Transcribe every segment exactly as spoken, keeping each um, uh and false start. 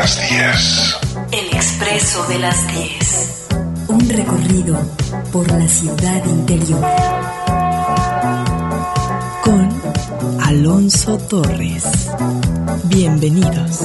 las diez. El Expreso de las diez. Un recorrido por la ciudad interior. Con Alonso Torres. Bienvenidos.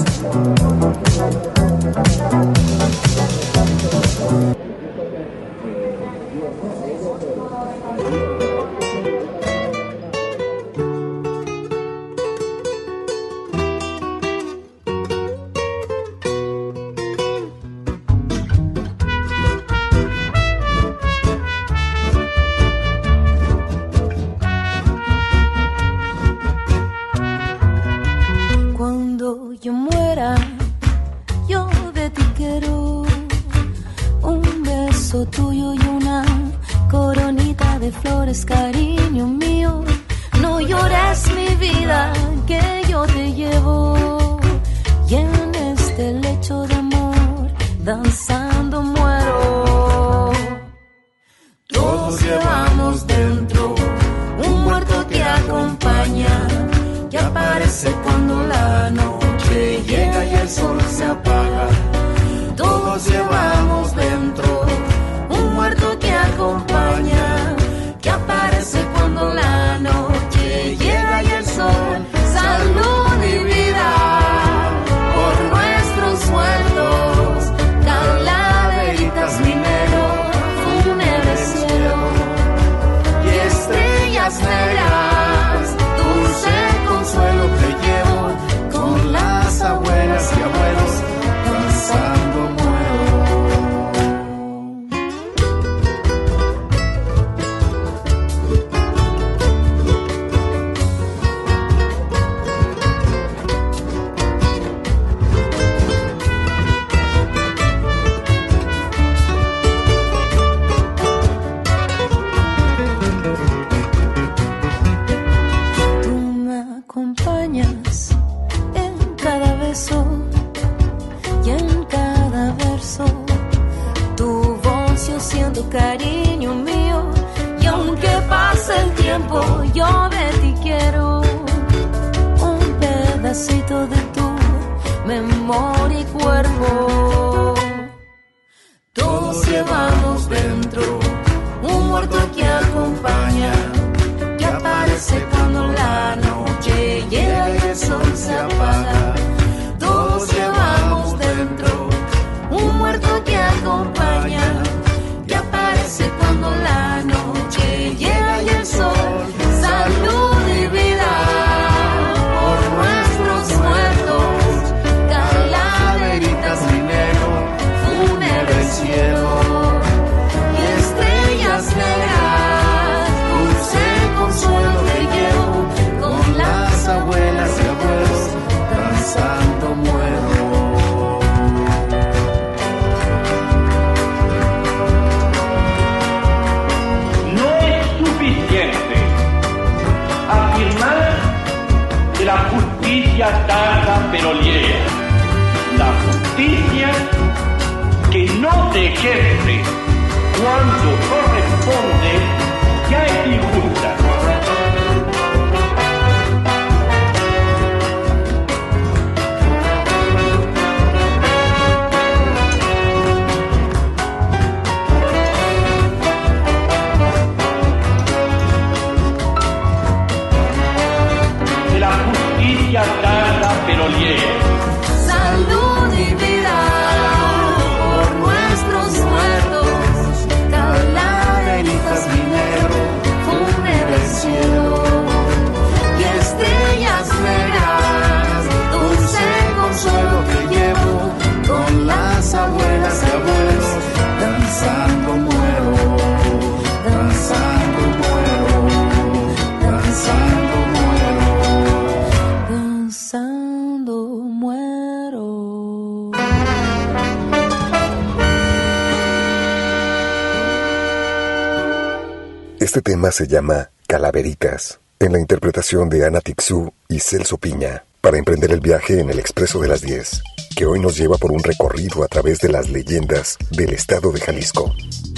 Este tema se llama Calavericas, en la interpretación de Ana Tixú y Celso Piña, para emprender el viaje en el Expreso de las diez, que hoy nos lleva por un recorrido a través de las leyendas del estado de Jalisco.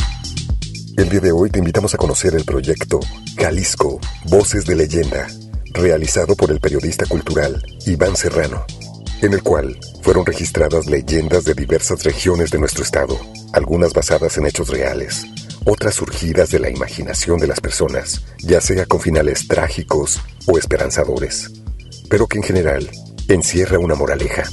El día de hoy te invitamos a conocer el proyecto Jalisco, Voces de Leyenda, realizado por el periodista cultural Iván Serrano. en el cual fueron registradas leyendas de diversas regiones de nuestro estado, algunas basadas en hechos reales, otras surgidas de la imaginación de las personas, ya sea con finales trágicos o esperanzadores, pero que en general encierra una moraleja.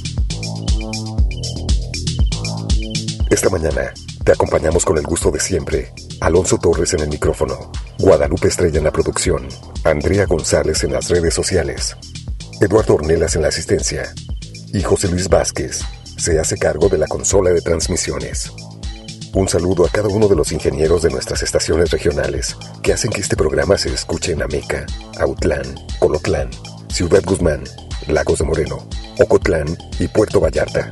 Esta mañana te acompañamos con el gusto de siempre. Alonso Torres en el micrófono, Guadalupe Estrella en la producción, Andrea González en las redes sociales, Eduardo Ornelas en la asistencia y José Luis Vázquez se hace cargo de la consola de transmisiones. Un saludo a cada uno de los ingenieros de nuestras estaciones regionales que hacen que este programa se escuche en Ameca, Autlán, Colotlán, Ciudad Guzmán, Lagos de Moreno, Ocotlán y Puerto Vallarta.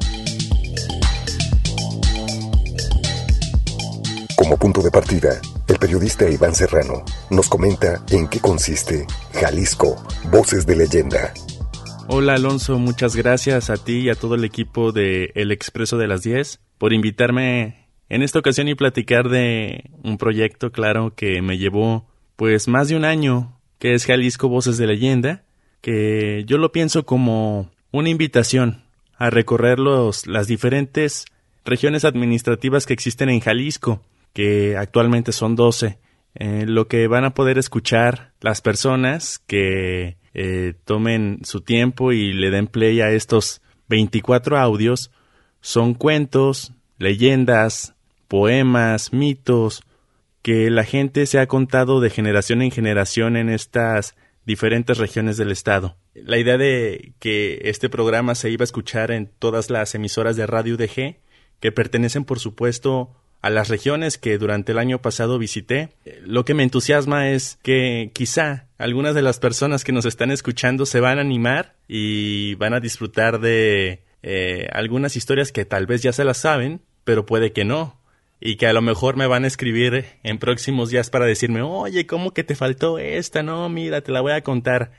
Como punto de partida, el periodista Iván Serrano nos comenta en qué consiste Jalisco, Voces de Leyenda. Hola Alonso, muchas gracias a ti y a todo el equipo de El Expreso de las diez por invitarme en esta ocasión y platicar de un proyecto, claro, que me llevó pues más de un año, que es Jalisco, Voces de Leyenda, que yo lo pienso como una invitación a recorrer los, las diferentes regiones administrativas que existen en Jalisco, que actualmente son doce, eh, lo que van a poder escuchar las personas que eh, tomen su tiempo y le den play a estos veinticuatro audios, son cuentos, leyendas, poemas, mitos, que la gente se ha contado de generación en generación en estas diferentes regiones del estado. La idea de que este programa se iba a escuchar en todas las emisoras de Radio U D G, que pertenecen por supuesto a las regiones que durante el año pasado visité. Lo que me entusiasma es que quizá algunas de las personas que nos están escuchando se van a animar y van a disfrutar de eh, algunas historias que tal vez ya se las saben, pero puede que no, y que a lo mejor me van a escribir en próximos días para decirme, oye, ¿cómo que te faltó esta? No, mira, te la voy a contar.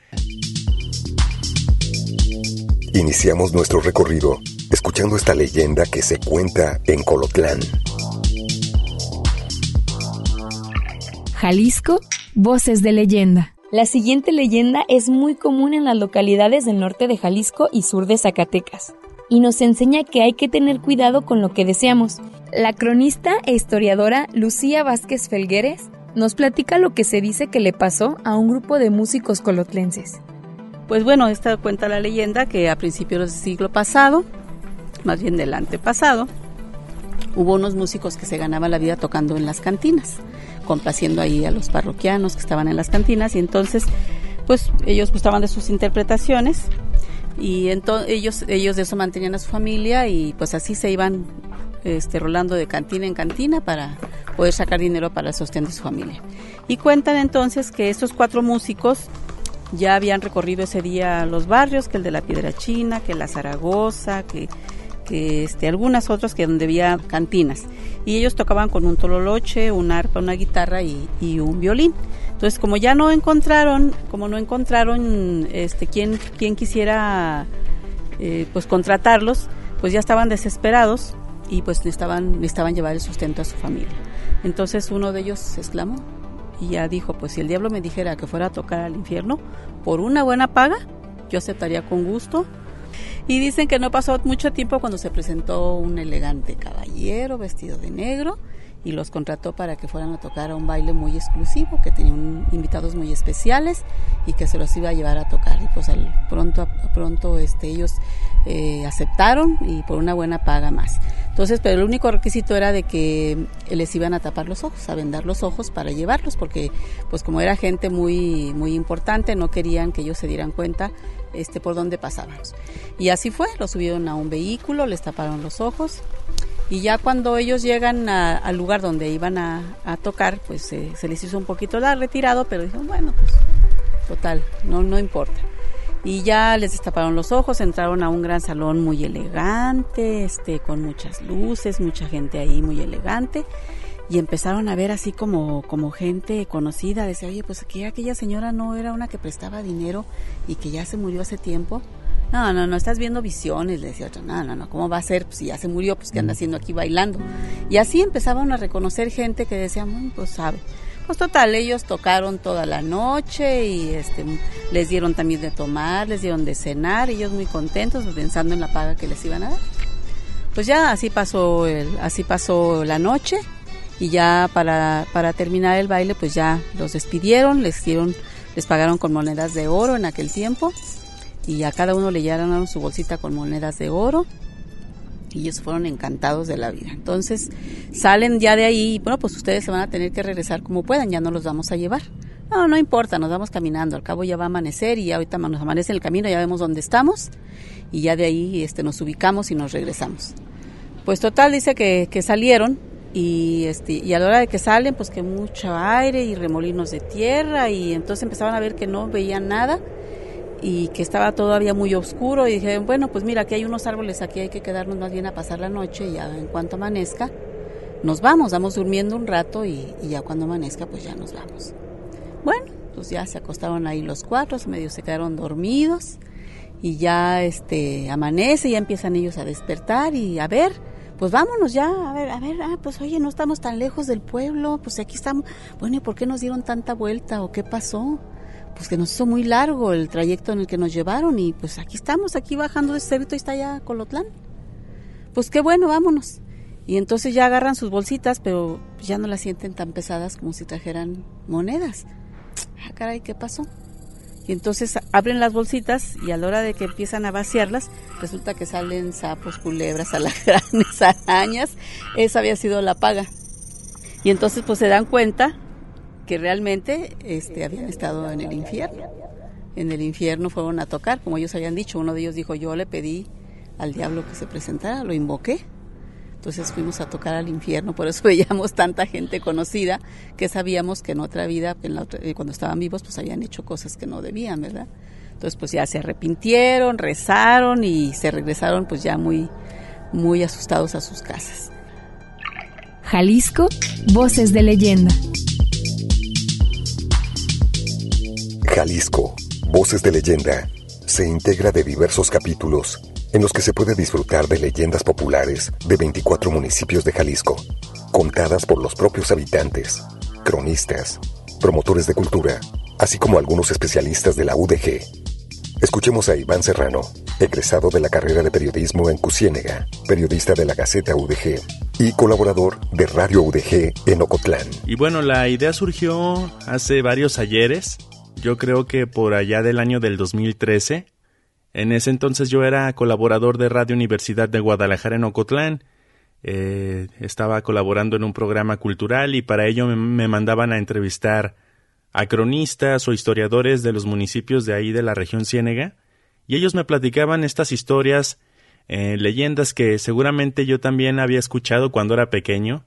Iniciamos nuestro recorrido escuchando esta leyenda que se cuenta en Colotlán. Jalisco, Voces de Leyenda. La siguiente leyenda es muy común en las localidades del norte de Jalisco y sur de Zacatecas, y nos enseña que hay que tener cuidado con lo que deseamos. La cronista e historiadora Lucía Vázquez Felgueres nos platica lo que se dice que le pasó a un grupo de músicos colotlenses. Pues bueno, esta cuenta la leyenda que a principios del siglo pasado, más bien del antepasado, hubo unos músicos que se ganaban la vida tocando en las cantinas, complaciendo ahí a los parroquianos que estaban en las cantinas, y entonces pues ellos gustaban de sus interpretaciones y entonces ellos ellos de eso mantenían a su familia y pues así se iban este rolando de cantina en cantina para poder sacar dinero para el sostén de su familia. Y cuentan entonces que estos cuatro músicos ya habían recorrido ese día los barrios, que el de la Piedra China, que la Zaragoza, que que este, algunas otras que donde había cantinas, y ellos tocaban con un tololoche, un arpa, una guitarra y, y un violín. Entonces, como ya no encontraron, como no encontraron este quien quien quisiera eh, pues contratarlos, pues ya estaban desesperados y pues necesitaban necesitaban llevar el sustento a su familia. Entonces uno de ellos se exclamó y ya dijo, pues si el diablo me dijera que fuera a tocar al infierno por una buena paga, yo aceptaría con gusto. Y dicen que no pasó mucho tiempo cuando se presentó un elegante caballero vestido de negro y los contrató para que fueran a tocar a un baile muy exclusivo, que tenía un, invitados muy especiales y que se los iba a llevar a tocar. Y pues al pronto, a pronto este, ellos eh, aceptaron y por una buena paga más. Entonces, pero el único requisito era de que les iban a tapar los ojos, a vendar los ojos para llevarlos, porque pues como era gente muy, muy importante, no querían que ellos se dieran cuenta este por dónde pasábamos. Y así fue, los subieron a un vehículo, les taparon los ojos y ya cuando ellos llegan a, al lugar donde iban a, a tocar, pues eh, se les hizo un poquito la retirado, pero dijeron, bueno, pues total, no, no importa. Y ya les destaparon los ojos, entraron a un gran salón muy elegante, este, con muchas luces, mucha gente ahí muy elegante. Y empezaron a ver así como, como gente conocida, decía, oye, pues que aquella señora no era una que prestaba dinero y que ya se murió hace tiempo. No, no, no, estás viendo visiones, le decía otra, no, no, no, ¿cómo va a ser? Pues si ya se murió, pues ¿qué anda haciendo aquí bailando? Y así empezaban a reconocer gente que decía, bueno, pues sabe, Pues total, ellos tocaron toda la noche y este les dieron también de tomar, les dieron de cenar, ellos muy contentos pensando en la paga que les iban a dar. Pues ya así pasó el, así pasó la noche y ya para, para terminar el baile pues ya los despidieron, les dieron, les pagaron con monedas de oro en aquel tiempo y a cada uno le llenaron su bolsita con monedas de oro y ellos fueron encantados de la vida. Entonces salen ya de ahí y bueno, pues ustedes se van a tener que regresar como puedan, ya no los vamos a llevar. No, no importa, nos vamos caminando, al cabo ya va a amanecer y ya ahorita nos amanece en el camino, ya vemos dónde estamos y ya de ahí este, nos ubicamos y nos regresamos. Pues total, dice que, que salieron y, este, y a la hora de que salen, pues que mucho aire y remolinos de tierra y entonces empezaban a ver que no veían nada y que estaba todavía muy oscuro y dije, bueno, pues mira, aquí hay unos árboles, aquí hay que quedarnos más bien a pasar la noche y ya en cuanto amanezca nos vamos, vamos durmiendo un rato y, y ya cuando amanezca pues ya nos vamos. Bueno, pues ya se acostaron ahí los cuatro, medio se quedaron dormidos y ya este amanece, ya empiezan ellos a despertar y a ver, pues vámonos ya, a ver, a ver, ah, pues oye, no estamos tan lejos del pueblo, pues aquí estamos. Bueno, ¿y por qué nos dieron tanta vuelta o qué pasó? Pues que nos hizo muy largo el trayecto en el que nos llevaron y pues aquí estamos, aquí bajando de Cerrito y está ya Colotlán. Pues qué bueno, vámonos. Y entonces ya agarran sus bolsitas, pero ya no las sienten tan pesadas como si trajeran monedas. Ah, caray, ¿qué pasó? Y entonces abren las bolsitas y a la hora de que empiezan a vaciarlas, resulta que salen sapos, culebras, alacranes, arañas. Esa había sido la paga. Y entonces pues se dan cuenta que realmente este, habían estado en el infierno. En el infierno fueron a tocar, como ellos habían dicho. Uno de ellos dijo, yo le pedí al diablo que se presentara, lo invoqué. Entonces fuimos a tocar al infierno, por eso veíamos tanta gente conocida que sabíamos que en otra vida, en la otra, cuando estaban vivos, pues habían hecho cosas que no debían, ¿verdad? Entonces pues ya se arrepintieron, rezaron y se regresaron pues ya muy, muy asustados a sus casas. Jalisco, voces de leyenda. Jalisco, voces de leyenda, se integra de diversos capítulos en los que se puede disfrutar de leyendas populares de veinticuatro municipios de Jalisco, contadas por los propios habitantes, cronistas, promotores de cultura, así como algunos especialistas de la U D G. Escuchemos a Iván Serrano, egresado de la carrera de periodismo en Cusiénega, periodista de la Gaceta U D G y colaborador de Radio U D G en Ocotlán. Y bueno, la idea surgió hace varios ayeres, yo creo que por allá del año del dos mil trece. En ese entonces yo era colaborador de Radio Universidad de Guadalajara en Ocotlán. Eh, estaba colaborando en un programa cultural y para ello me, me mandaban a entrevistar a cronistas o historiadores de los municipios de ahí de la región Ciénega y ellos me platicaban estas historias, eh, leyendas que seguramente yo también había escuchado cuando era pequeño,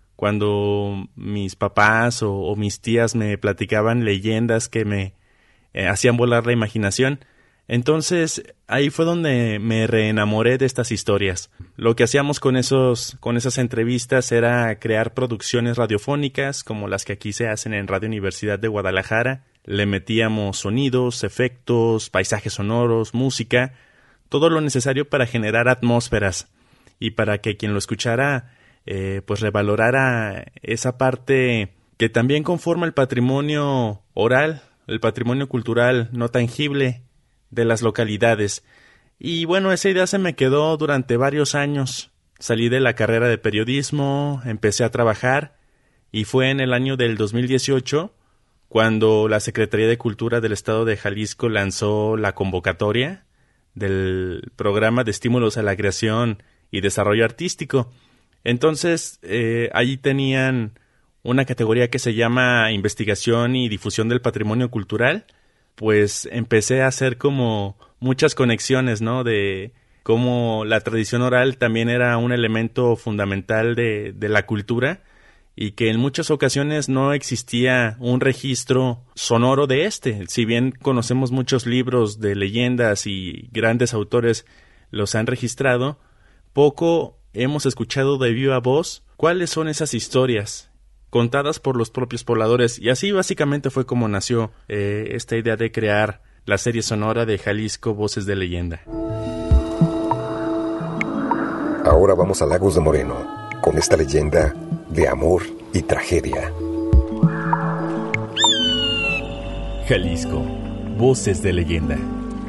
cuando mis papás o, o mis tías me platicaban leyendas que me eh, hacían volar la imaginación. Entonces, ahí fue donde me reenamoré de estas historias. Lo que hacíamos con esos, con esas entrevistas era crear producciones radiofónicas, como las que aquí se hacen en Radio Universidad de Guadalajara. Le metíamos sonidos, efectos, paisajes sonoros, música, todo lo necesario para generar atmósferas y para que quien lo escuchara, eh, pues revalorara esa parte que también conforma el patrimonio oral, el patrimonio cultural no tangible de las localidades. Y bueno, esa idea se me quedó durante varios años. Salí de la carrera de periodismo, empecé a trabajar y fue en el año del dos mil dieciocho cuando la Secretaría de Cultura del Estado de Jalisco lanzó la convocatoria del programa de estímulos a la creación y desarrollo artístico. Entonces, eh, allí tenían una categoría que se llama Investigación y Difusión del Patrimonio Cultural. Pues empecé a hacer como muchas conexiones, ¿no? De cómo la tradición oral también era un elemento fundamental de, de la cultura y que en muchas ocasiones no existía un registro sonoro de este. Si bien conocemos muchos libros de leyendas y grandes autores los han registrado, poco hemos escuchado de viva voz cuáles son esas historias contadas por los propios pobladores, y así básicamente fue como nació eh, esta idea de crear la serie sonora de Jalisco, Voces de Leyenda. Ahora vamos a Lagos de Moreno, con esta leyenda de amor y tragedia. Jalisco, voces de leyenda.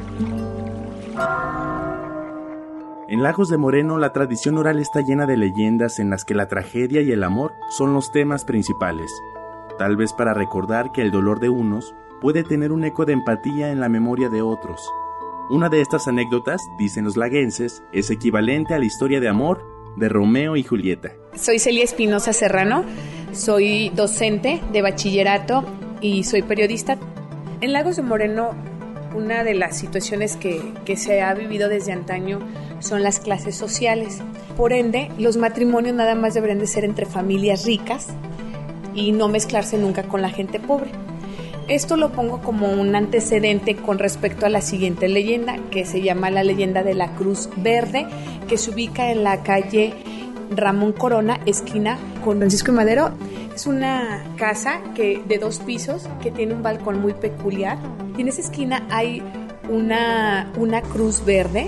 En Lagos de Moreno, la tradición oral está llena de leyendas en las que la tragedia y el amor son los temas principales, tal vez para recordar que el dolor de unos puede tener un eco de empatía en la memoria de otros. Una de estas anécdotas, dicen los laguenses, es equivalente a la historia de amor de Romeo y Julieta. Soy Celia Espinosa Serrano, soy docente de bachillerato y soy periodista. En Lagos de Moreno, una de las situaciones que, que se ha vivido desde antaño son las clases sociales. Por ende, los matrimonios nada más deberían de ser entre familias ricas y no mezclarse nunca con la gente pobre. Esto lo pongo como un antecedente con respecto a la siguiente leyenda, que se llama la leyenda de la Cruz Verde, que se ubica en la calle Ramón Corona, esquina con Francisco y Madero. Es una casa que, de dos pisos que tiene un balcón muy peculiar. Y en esa esquina hay una, una cruz verde,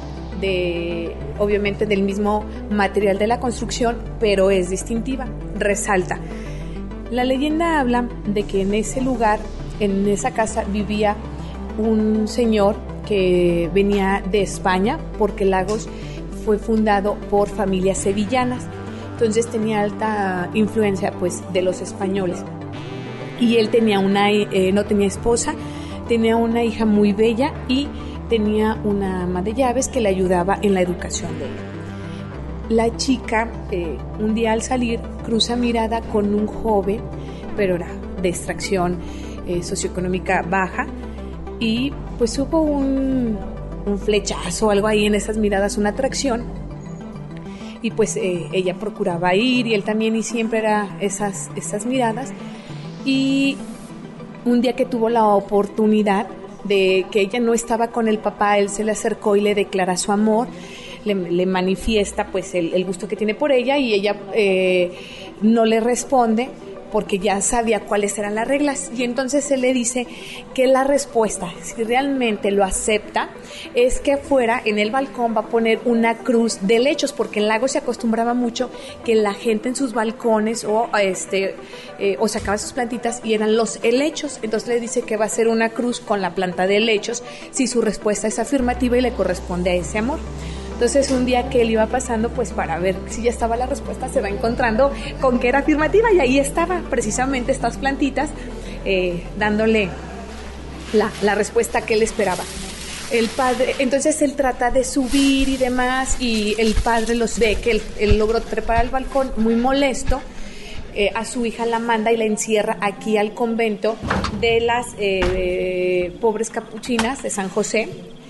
de, obviamente del mismo material de la construcción, pero es distintiva, resalta. La leyenda habla de que en ese lugar, en esa casa, vivía un señor que venía de España, porque Lagos fue fundado por familias sevillanas. Entonces tenía alta influencia, pues, de los españoles. Y él tenía una, eh, no tenía esposa, tenía una hija muy bella y tenía una ama de llaves que le ayudaba en la educación de él. La chica, eh, un día al salir, cruza mirada con un joven, pero era de extracción eh, socioeconómica baja, y pues hubo un, un flechazo, algo ahí en esas miradas, una atracción. Y pues eh, ella procuraba ir y él también, y siempre era esas, esas miradas. Y un día que tuvo la oportunidad de que ella no estaba con el papá, él se le acercó y le declara su amor, le, le manifiesta pues el, el gusto que tiene por ella, y ella eh, no le responde porque ya sabía cuáles eran las reglas, y entonces él le dice que la respuesta, si realmente lo acepta, es que afuera en el balcón va a poner una cruz de helechos, porque en Lagos se acostumbraba mucho que la gente en sus balcones o este eh, o sacaba sus plantitas y eran los helechos. Entonces le dice que va a hacer una cruz con la planta de helechos si su respuesta es afirmativa y le corresponde a ese amor. Entonces un día que él iba pasando, pues para ver si ya estaba la respuesta, se va encontrando con que era afirmativa, y ahí estaba precisamente estas plantitas eh, dándole la, la respuesta que él esperaba. El padre, entonces él trata de subir y demás, y el padre los ve que él, él logró trepar al balcón muy molesto. Eh, a su hija la manda y la encierra aquí al convento de las eh, pobres capuchinas de San José.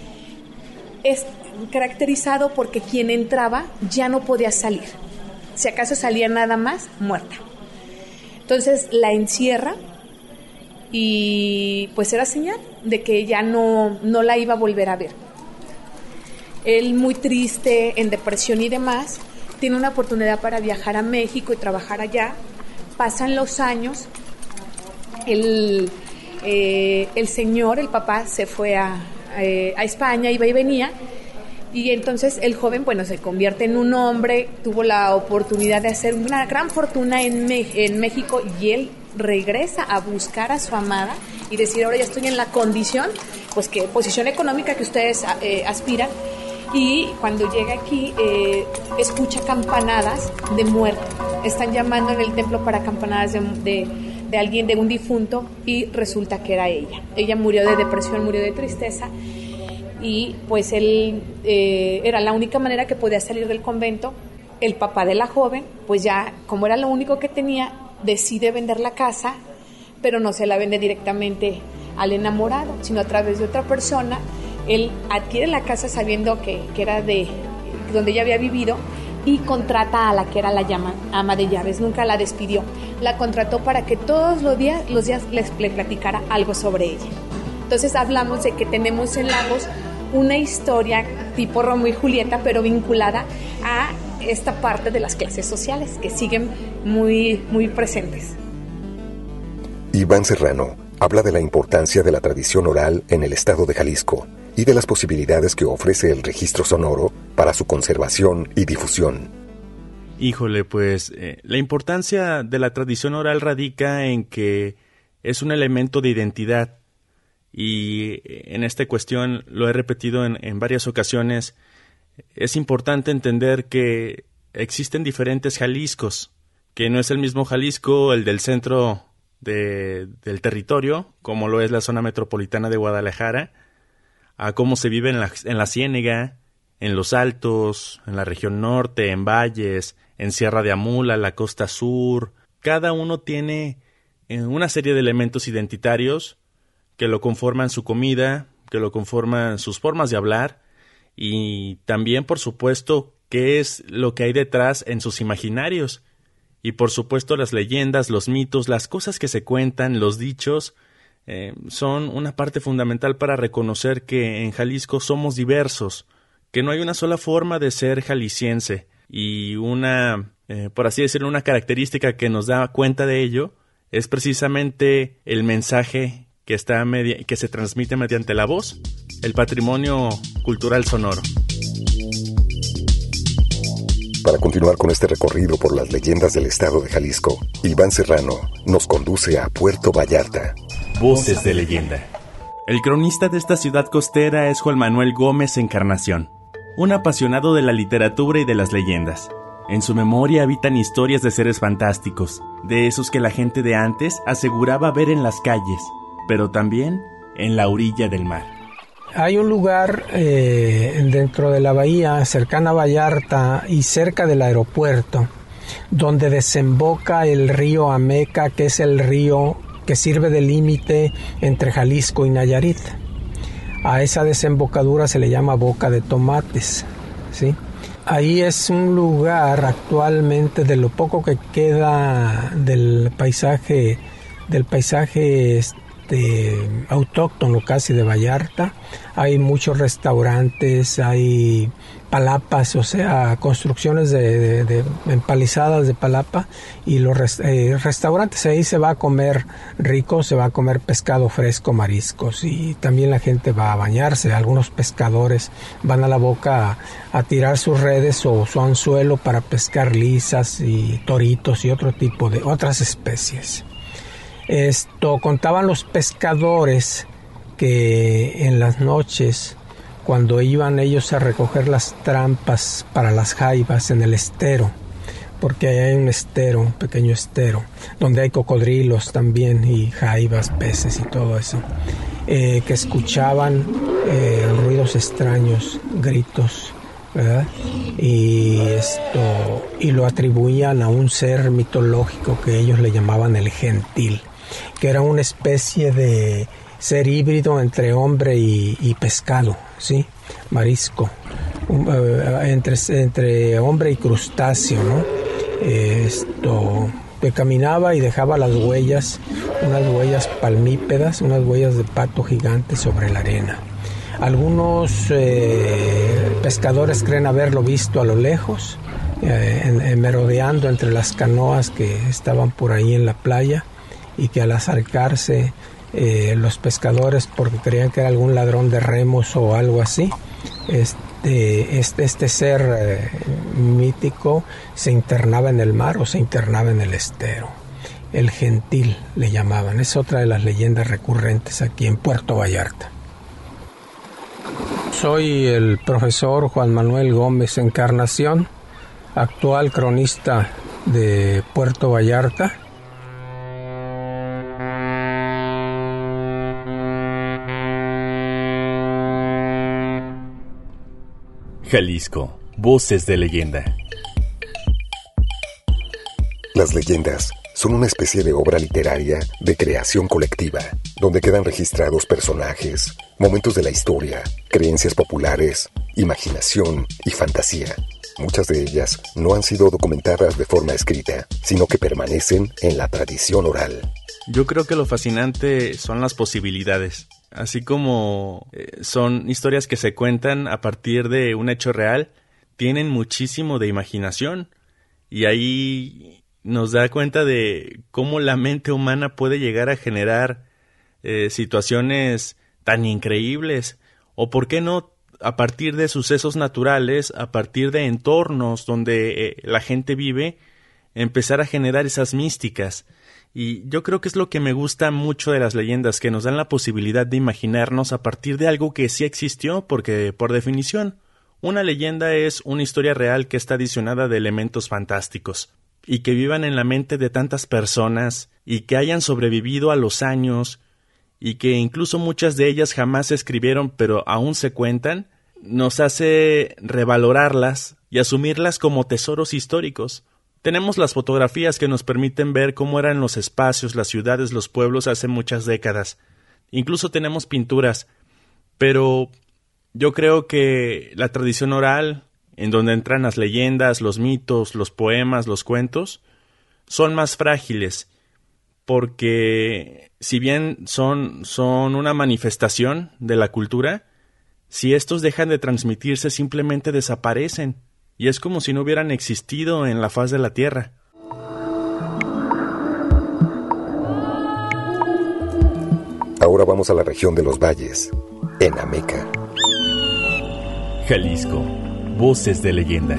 Es caracterizado porque quien entraba ya no podía salir, si acaso salía nada más muerta. Entonces la encierra, y pues era señal de que ya no, no la iba a volver a ver. Él, muy triste, en depresión y demás, tiene una oportunidad para viajar a México y trabajar allá. Pasan los años, el, eh, el señor, el papá, se fue a, eh, a España, iba y venía. Y entonces el joven, bueno, se convierte en un hombre, tuvo la oportunidad de hacer una gran fortuna en, Me- en México, y él regresa a buscar a su amada y decir, ahora ya estoy en la condición, pues que posición económica que ustedes eh, aspiran. Y cuando llega aquí, eh, escucha campanadas de muerte. Están llamando en el templo para campanadas de, de, de alguien, de un difunto, y resulta que era ella. Ella murió de depresión, murió de tristeza. Y pues él eh, era la única manera que podía salir del convento. El papá de la joven, pues ya como era lo único que tenía, decide vender la casa, pero no se la vende directamente al enamorado, sino a través de otra persona. Él adquiere la casa sabiendo que, que era de donde ella había vivido, y contrata a la que era la llama, ama de llaves. Nunca la despidió, la contrató para que todos los días, los días les, le platicara algo sobre ella. Entonces hablamos de que tenemos en Lagos una historia tipo Romeo y Julieta, pero vinculada a esta parte de las clases sociales que siguen muy, muy presentes. Iván Serrano habla de la importancia de la tradición oral en el estado de Jalisco y de las posibilidades que ofrece el registro sonoro para su conservación y difusión. Híjole, pues eh, la importancia de la tradición oral radica en que es un elemento de identidad y en esta cuestión lo he repetido en, en varias ocasiones. Es importante entender que existen diferentes Jaliscos, que no es el mismo Jalisco el del centro de, del territorio, como lo es la zona metropolitana de Guadalajara, a cómo se vive en la, en la Ciénega, en los Altos, en la región norte, en valles, en Sierra de Amula, la costa sur. Cada uno tiene una serie de elementos identitarios que lo conforman su comida, que lo conforman sus formas de hablar y también, por supuesto, qué es lo que hay detrás en sus imaginarios. Y, por supuesto, las leyendas, los mitos, las cosas que se cuentan, los dichos, eh, son una parte fundamental para reconocer que en Jalisco somos diversos, que no hay una sola forma de ser jalisciense y una, eh, por así decirlo, una característica que nos da cuenta de ello es precisamente el mensaje que, está media- que se transmite mediante la voz, el patrimonio cultural sonoro. Para continuar con este recorrido por las leyendas del estado de Jalisco, Iván Serrano nos conduce a Puerto Vallarta. Voces de leyenda. El cronista de esta ciudad costera es Juan Manuel Gómez Encarnación, un apasionado de la literatura y de las leyendas. En su memoria habitan historias de seres fantásticos, de esos que la gente de antes aseguraba ver en las calles, pero también en la orilla del mar. Hay un lugar eh, dentro de la bahía, cercana a Vallarta y cerca del aeropuerto, donde desemboca el río Ameca, que es el río que sirve de límite entre Jalisco y Nayarit. A esa desembocadura se le llama Boca de Tomates, ¿sí? Ahí es un lugar actualmente, de lo poco que queda del paisaje, del paisaje este, autóctono casi de Vallarta. Hay muchos restaurantes, hay palapas, o sea, construcciones de, de, de empalizadas de palapa, y los res, eh, restaurantes. Ahí se va a comer rico, se va a comer pescado fresco, mariscos, y también la gente va a bañarse. Algunos pescadores van a la boca a, a tirar sus redes o su anzuelo para pescar lisas y toritos y otro tipo de otras especies. Esto contaban los pescadores que en las noches, cuando iban ellos a recoger las trampas para las jaivas en el estero, porque ahí hay un estero, un pequeño estero, donde hay cocodrilos también y jaivas, peces y todo eso, eh, que escuchaban eh, ruidos extraños, gritos, ¿verdad? Y esto, y lo atribuían a un ser mitológico que ellos le llamaban el gentil, que era una especie de ser híbrido entre hombre y, y pescado, ¿sí? Marisco, um, uh, entre, entre hombre y crustáceo, ¿no? Esto, que caminaba y dejaba las huellas, unas huellas palmípedas, unas huellas de pato gigante sobre la arena. Algunos eh, pescadores creen haberlo visto a lo lejos, eh, en, en, merodeando entre las canoas que estaban por ahí en la playa, y que al acercarse eh, los pescadores, porque creían que era algún ladrón de remos o algo así, este, este, este ser eh, mítico se internaba en el mar o se internaba en el estero. El gentil le llamaban. Es otra de las leyendas recurrentes aquí en Puerto Vallarta. Soy el profesor Juan Manuel Gómez Encarnación, actual cronista de Puerto Vallarta. Jalisco, voces de leyenda. Las leyendas son una especie de obra literaria de creación colectiva, donde quedan registrados personajes, momentos de la historia, creencias populares, imaginación y fantasía. Muchas de ellas no han sido documentadas de forma escrita, sino que permanecen en la tradición oral. Yo creo que lo fascinante son las posibilidades. Así como eh, son historias que se cuentan a partir de un hecho real, tienen muchísimo de imaginación. Y ahí nos da cuenta de cómo la mente humana puede llegar a generar eh, situaciones tan increíbles. O por qué no, a partir de sucesos naturales, a partir de entornos donde eh, la gente vive, empezar a generar esas místicas. Y yo creo que es lo que me gusta mucho de las leyendas, que nos dan la posibilidad de imaginarnos a partir de algo que sí existió, porque, por definición, una leyenda es una historia real que está adicionada de elementos fantásticos, y que vivan en la mente de tantas personas, y que hayan sobrevivido a los años, y que incluso muchas de ellas jamás se escribieron pero aún se cuentan, nos hace revalorarlas y asumirlas como tesoros históricos. Tenemos las fotografías que nos permiten ver cómo eran los espacios, las ciudades, los pueblos hace muchas décadas. Incluso tenemos pinturas, pero yo creo que la tradición oral, en donde entran las leyendas, los mitos, los poemas, los cuentos, son más frágiles, porque si bien son, son una manifestación de la cultura, si estos dejan de transmitirse simplemente desaparecen, y es como si no hubieran existido en la faz de la tierra. Ahora vamos a la región de los valles, en Ameca. Jalisco, voces de leyenda.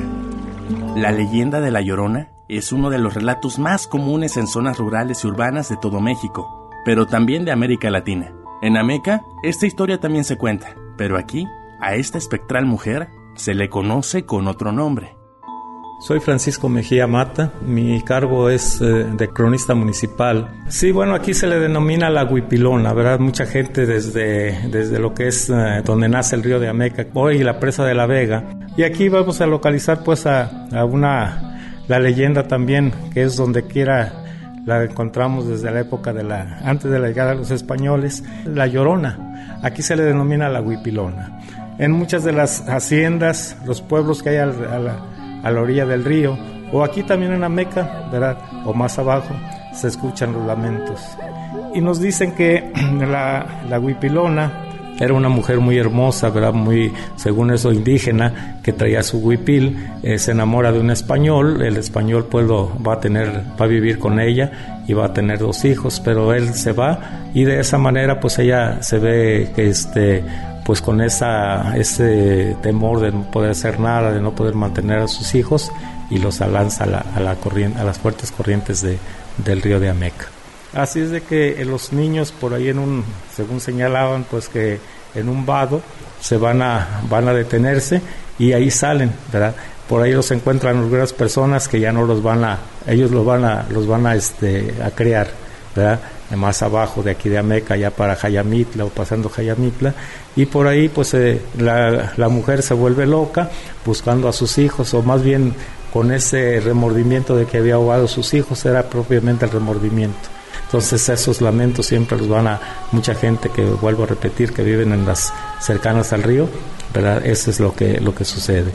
La leyenda de La Llorona es uno de los relatos más comunes en zonas rurales y urbanas de todo México, pero también de América Latina. En Ameca, esta historia también se cuenta, pero aquí, a esta espectral mujer, se le conoce con otro nombre. Soy Francisco Mejía Mata, mi cargo es eh, de cronista municipal. Sí, bueno, aquí se le denomina la Huipilona, ¿verdad? Mucha gente desde, desde lo que es eh, donde nace el río de Ameca, hoy la presa de la Vega. Y aquí vamos a localizar pues a, a una, la leyenda también, que es donde quiera la encontramos desde la época de la, antes de la llegada de los españoles, La Llorona. Aquí se le denomina la Huipilona. En muchas de las haciendas, los pueblos que hay al, a, la, a la orilla del río, o aquí también en Ameca, ¿verdad?, o más abajo, se escuchan los lamentos. Y nos dicen que la, la Huipilona era una mujer muy hermosa, ¿verdad?, muy, según eso, indígena, que traía su huipil, eh, se enamora de un español, el español pues lo va a tener, va a vivir con ella y va a tener dos hijos, pero él se va y de esa manera pues ella se ve que este pues con esa ese temor de no poder hacer nada, de no poder mantener a sus hijos, y los lanza a la, a la corriente, a las fuertes corrientes de, del río de Ameca. Así es de que los niños por ahí en un, según señalaban, pues que en un vado se van a van a detenerse y ahí salen, ¿verdad? Por ahí los encuentran algunas personas que ya no los van a, ellos los van a los van a este a criar, ¿verdad?, más abajo de aquí de Ameca, ya para Jayamitla o pasando Jayamitla, y por ahí pues eh, la, la mujer se vuelve loca buscando a sus hijos, o más bien con ese remordimiento de que había ahogado a sus hijos, era propiamente el remordimiento. Entonces esos lamentos siempre los van a mucha gente, que vuelvo a repetir, que viven en las cercanas al río, ¿verdad? Eso es lo que lo que sucede.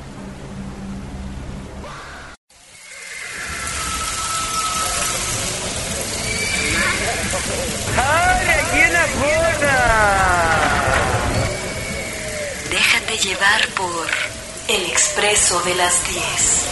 Déjate llevar por el Expreso de las diez.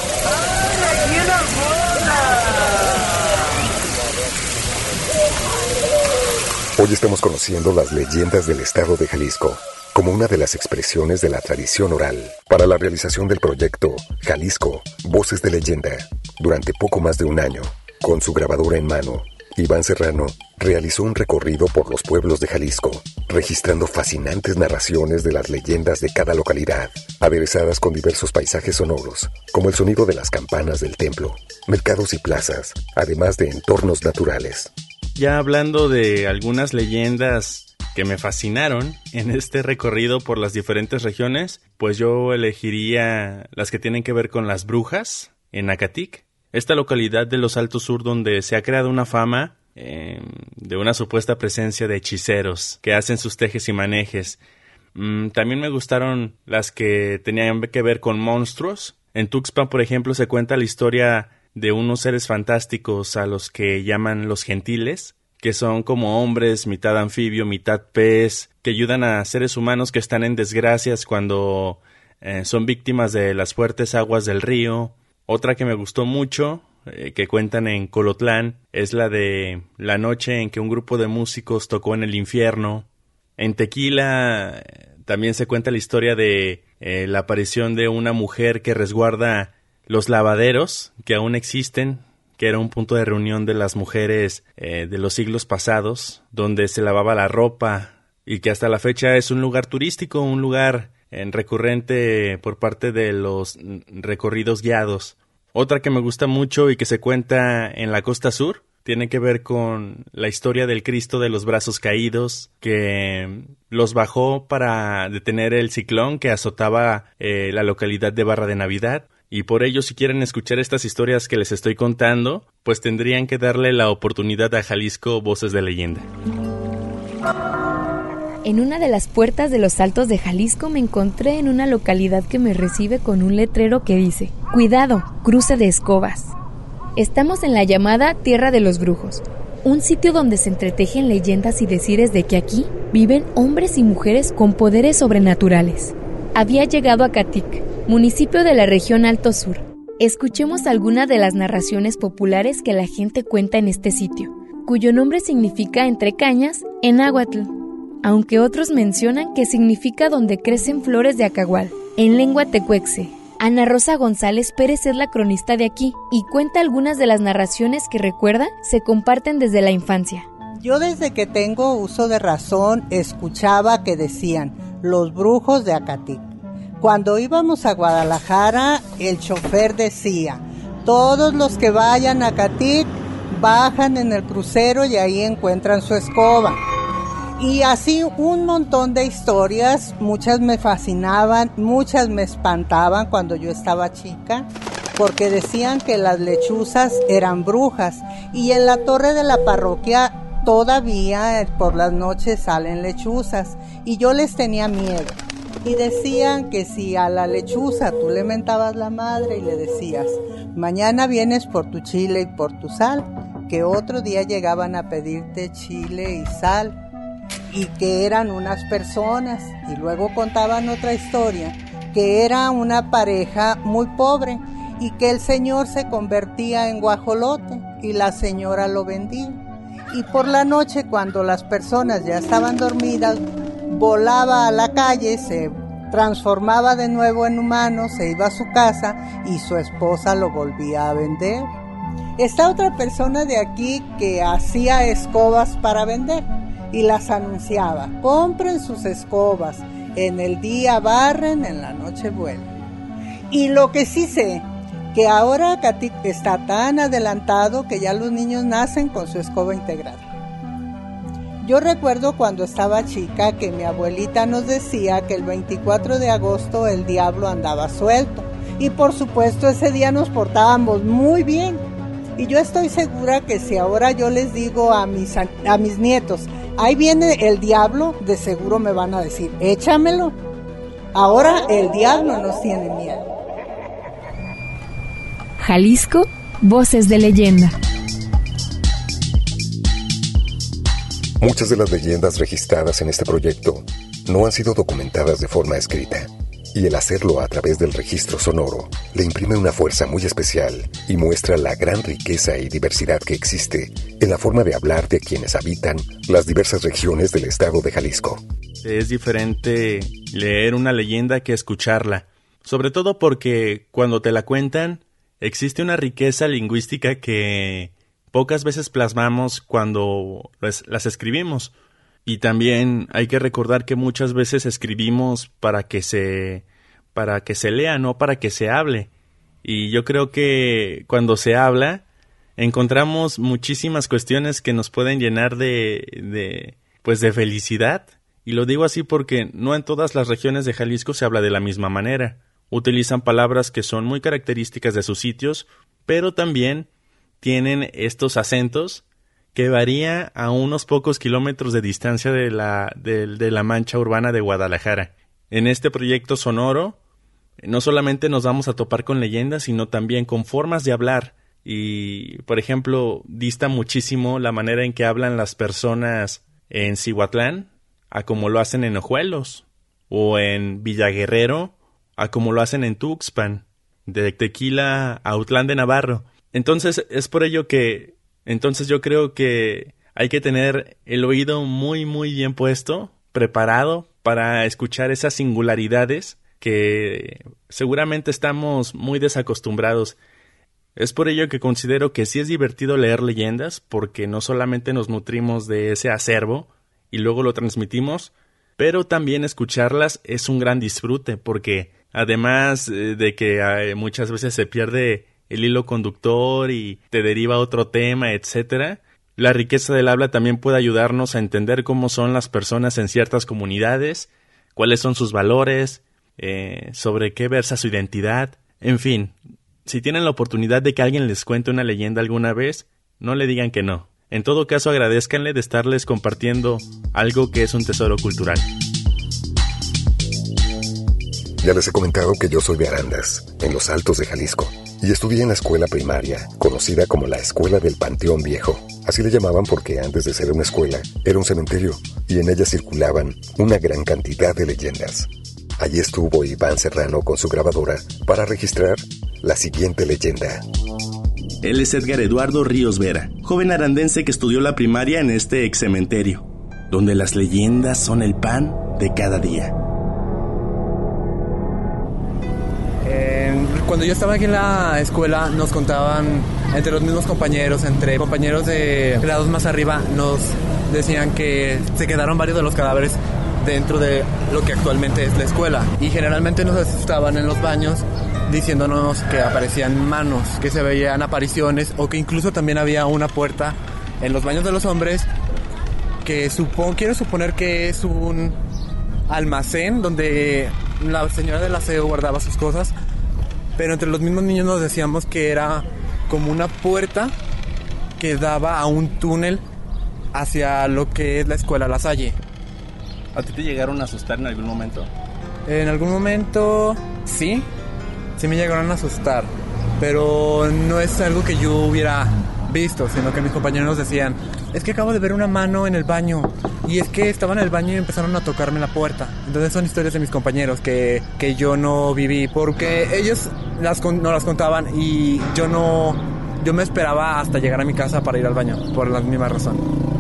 Hoy estamos conociendo las leyendas del estado de Jalisco, como una de las expresiones de la tradición oral. Para la realización del proyecto Jalisco, Voces de Leyenda, durante poco más de un año, con su grabadora en mano, Iván Serrano realizó un recorrido por los pueblos de Jalisco, registrando fascinantes narraciones de las leyendas de cada localidad, aderezadas con diversos paisajes sonoros, como el sonido de las campanas del templo, mercados y plazas, además de entornos naturales. Ya hablando de algunas leyendas que me fascinaron en este recorrido por las diferentes regiones, pues yo elegiría las que tienen que ver con las brujas en Acatic, esta localidad de los Altos Sur donde se ha creado una fama eh, de una supuesta presencia de hechiceros que hacen sus tejes y manejes. Mm, también me gustaron las que tenían que ver con monstruos. En Tuxpan, por ejemplo, se cuenta la historia de unos seres fantásticos a los que llaman los gentiles, que son como hombres, mitad anfibio, mitad pez, que ayudan a seres humanos que están en desgracias cuando eh, son víctimas de las fuertes aguas del río. Otra que me gustó mucho, eh, que cuentan en Colotlán, es la de la noche en que un grupo de músicos tocó en el infierno. En Tequila eh, también se cuenta la historia de eh, la aparición de una mujer que resguarda los lavaderos que aún existen, que era un punto de reunión de las mujeres eh, de los siglos pasados, donde se lavaba la ropa y que hasta la fecha es un lugar turístico, un lugar eh, recurrente por parte de los recorridos guiados. Otra que me gusta mucho y que se cuenta en la costa sur tiene que ver con la historia del Cristo de los brazos caídos, que los bajó para detener el ciclón que azotaba eh, la localidad de Barra de Navidad. Y por ello, si quieren escuchar estas historias que les estoy contando, pues tendrían que darle la oportunidad a Jalisco Voces de Leyenda. En una de las puertas de los Altos de Jalisco me encontré en una localidad que me recibe con un letrero que dice: Cuidado, cruce de escobas. Estamos en la llamada Tierra de los Brujos, un sitio donde se entretejen leyendas y decires de que aquí viven hombres y mujeres con poderes sobrenaturales. Había llegado a Catic, municipio de la región Alto Sur. Escuchemos algunas de las narraciones populares que la gente cuenta en este sitio, cuyo nombre significa entre cañas en náhuatl, aunque otros mencionan que significa donde crecen flores de acagual, en lengua tecuexe. Ana Rosa González Pérez es la cronista de aquí y cuenta algunas de las narraciones que recuerda se comparten desde la infancia. Yo desde que tengo uso de razón escuchaba que decían los brujos de Acatic. Cuando íbamos a Guadalajara, el chofer decía: todos los que vayan a Acatic bajan en el crucero y ahí encuentran su escoba. Y así un montón de historias, muchas me fascinaban, muchas me espantaban cuando yo estaba chica, porque decían que las lechuzas eran brujas, y en la torre de la parroquia todavía por las noches salen lechuzas, y yo les tenía miedo. Y decían que si a la lechuza tú le mentabas la madre y le decías: mañana vienes por tu chile y por tu sal, que otro día llegaban a pedirte chile y sal, y que eran unas personas. Y luego contaban otra historia, que era una pareja muy pobre y que el señor se convertía en guajolote y la señora lo vendía. Y por la noche, cuando las personas ya estaban dormidas, volaba a la calle, se transformaba de nuevo en humano, se iba a su casa y su esposa lo volvía a vender. Está otra persona de aquí que hacía escobas para vender y las anunciaba: compren sus escobas, en el día barren, en la noche vuelven. Y lo que sí sé, que ahora Catic está tan adelantado que ya los niños nacen con su escoba integrada. Yo recuerdo cuando estaba chica que mi abuelita nos decía que el veinticuatro de agosto el diablo andaba suelto, y por supuesto ese día nos portábamos muy bien. Y yo estoy segura que si ahora yo les digo a mis, a mis nietos: ahí viene el diablo, de seguro me van a decir: échamelo. Ahora el diablo nos tiene miedo. Jalisco, Voces de Leyenda. Muchas de las leyendas registradas en este proyecto no han sido documentadas de forma escrita, y el hacerlo a través del registro sonoro le imprime una fuerza muy especial y muestra la gran riqueza y diversidad que existe en la forma de hablar de quienes habitan las diversas regiones del estado de Jalisco. Es diferente leer una leyenda que escucharla, sobre todo porque cuando te la cuentan existe una riqueza lingüística que pocas veces plasmamos cuando las escribimos. Y también hay que recordar que muchas veces escribimos para que se para que se lea, no para que se hable. Y yo creo que cuando se habla encontramos muchísimas cuestiones que nos pueden llenar de, de pues de felicidad. Y lo digo así porque no en todas las regiones de Jalisco se habla de la misma manera. Utilizan palabras que son muy características de sus sitios, pero también tienen estos acentos que varía a unos pocos kilómetros de distancia de la, de, de la mancha urbana de Guadalajara. En este proyecto sonoro, no solamente nos vamos a topar con leyendas, sino también con formas de hablar. Y, por ejemplo, dista muchísimo la manera en que hablan las personas en Cihuatlán a como lo hacen en Ojuelos, o en Villaguerrero a como lo hacen en Tuxpan, de Tequila a Autlán de Navarro. Entonces, es por ello que Entonces yo creo que hay que tener el oído muy muy bien puesto, preparado para escuchar esas singularidades que seguramente estamos muy desacostumbrados. Es por ello que considero que sí es divertido leer leyendas, porque no solamente nos nutrimos de ese acervo y luego lo transmitimos, pero también escucharlas es un gran disfrute, porque además de que muchas veces se pierde el hilo conductor y te deriva a otro tema, etcétera, la riqueza del habla también puede ayudarnos a entender cómo son las personas en ciertas comunidades, cuáles son sus valores, eh, sobre qué versa su identidad, en fin. Si tienen la oportunidad de que alguien les cuente una leyenda alguna vez, no le digan que no. En todo caso, agradézcanle de estarles compartiendo algo que es un tesoro cultural. Ya les he comentado que yo soy de Arandas, en los Altos de Jalisco, y estudié en la escuela primaria, conocida como la Escuela del Panteón Viejo. Así le llamaban porque antes de ser una escuela, era un cementerio, y en ella circulaban una gran cantidad de leyendas. Allí estuvo Iván Serrano con su grabadora para registrar la siguiente leyenda. Él es Edgar Eduardo Ríos Vera, joven arandense que estudió la primaria en este ex cementerio, donde las leyendas son el pan de cada día. Eh, cuando yo estaba aquí en la escuela nos contaban entre los mismos compañeros, entre compañeros de grados más arriba, nos decían que se quedaron varios de los cadáveres dentro de lo que actualmente es la escuela, y generalmente nos asustaban en los baños diciéndonos que aparecían manos, que se veían apariciones, o que incluso también había una puerta en los baños de los hombres que supongo, quiero suponer que es un almacén donde la señora del aseo guardaba sus cosas, pero entre los mismos niños nos decíamos que era como una puerta que daba a un túnel hacia lo que es la escuela La Salle. ¿A ti te llegaron a asustar en algún momento? En algún momento, sí. Sí me llegaron a asustar. Pero no es algo que yo hubiera visto, sino que mis compañeros nos decían, es que acabo de ver una mano en el baño. Y es que estaban en el baño y empezaron a tocarme la puerta. Entonces son historias de mis compañeros que, que yo no viví. Porque ellos las, no las contaban y yo no... Yo me esperaba hasta llegar a mi casa para ir al baño, por la misma razón.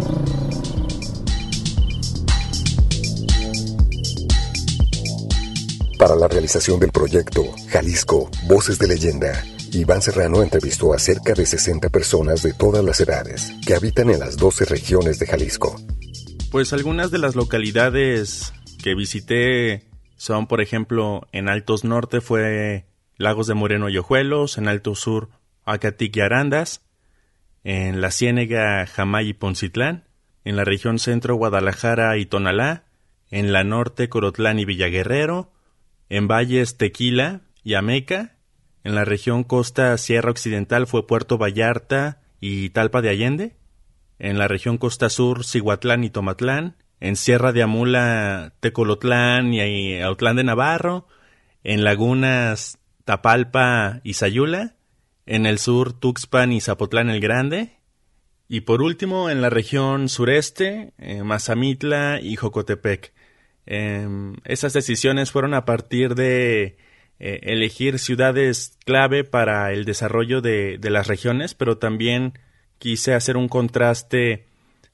Para la realización del proyecto Jalisco, Voces de Leyenda, Iván Serrano entrevistó a cerca de sesenta personas de todas las edades que habitan en las doce regiones de Jalisco. Pues algunas de las localidades que visité son, por ejemplo, en Altos Norte fue Lagos de Moreno y Ojuelos, en Alto Sur, Acatic y Arandas, en la Ciénega, Jamay y Poncitlán, en la región centro, Guadalajara y Tonalá, en la norte, Corotlán y Villaguerrero, en Valles, Tequila y Ameca, en la región costa Sierra Occidental fue Puerto Vallarta y Talpa de Allende, en la región costa sur, Cihuatlán y Tomatlán, en Sierra de Amula, Tecolotlán y Autlán de Navarro, en Lagunas, Tapalpa y Sayula, en el sur, Tuxpan y Zapotlán el Grande, y por último en la región sureste, eh, Mazamitla y Jocotepec. Eh, esas decisiones fueron a partir de eh, elegir ciudades clave para el desarrollo de, de las regiones, pero también quise hacer un contraste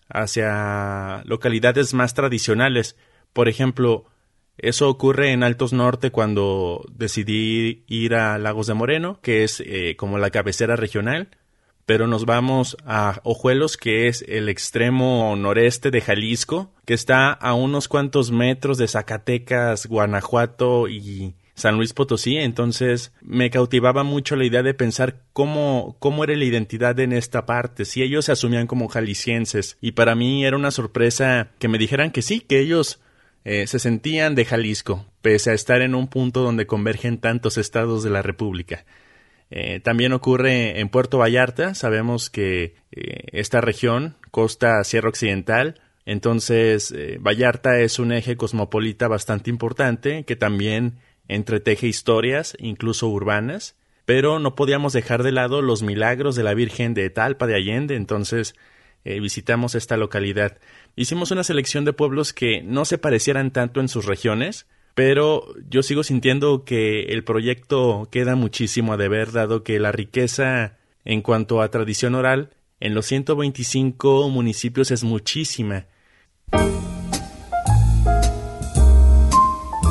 hacia localidades más tradicionales. Por ejemplo, eso ocurre en Altos Norte cuando decidí ir a Lagos de Moreno, que es eh, como la cabecera regional, pero nos vamos a Ojuelos, que es el extremo noreste de Jalisco, que está a unos cuantos metros de Zacatecas, Guanajuato y San Luis Potosí. Entonces me cautivaba mucho la idea de pensar cómo, cómo era la identidad en esta parte, si ellos se asumían como jaliscienses. Y para mí era una sorpresa que me dijeran que sí, que ellos eh, se sentían de Jalisco, pese a estar en un punto donde convergen tantos estados de la República. Eh, también ocurre en Puerto Vallarta. Sabemos que eh, esta región, costa Sierra Occidental, entonces eh, Vallarta es un eje cosmopolita bastante importante que también entreteje historias, incluso urbanas, pero no podíamos dejar de lado los milagros de la Virgen de Talpa de Allende. Entonces eh, visitamos esta localidad. Hicimos una selección de pueblos que no se parecieran tanto en sus regiones, pero yo sigo sintiendo que el proyecto queda muchísimo a deber, dado que la riqueza en cuanto a tradición oral en los ciento veinticinco municipios es muchísima.